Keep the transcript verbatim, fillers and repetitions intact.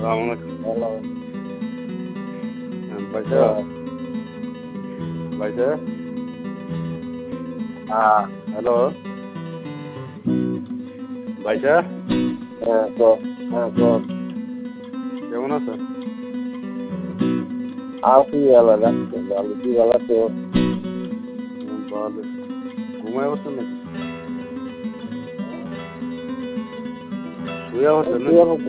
আমার হ্যালো পয়সা পয়সা হ্যাঁ হ্যালো পয়সা হ্যাঁ তো হ্যাঁ তো কেমন আছো? আছি ভালো রাখছে ভালো কি ভালো তো ভালো। ঘুমায় বসছেন নাকি? শুয়ে বসছেন নাকি?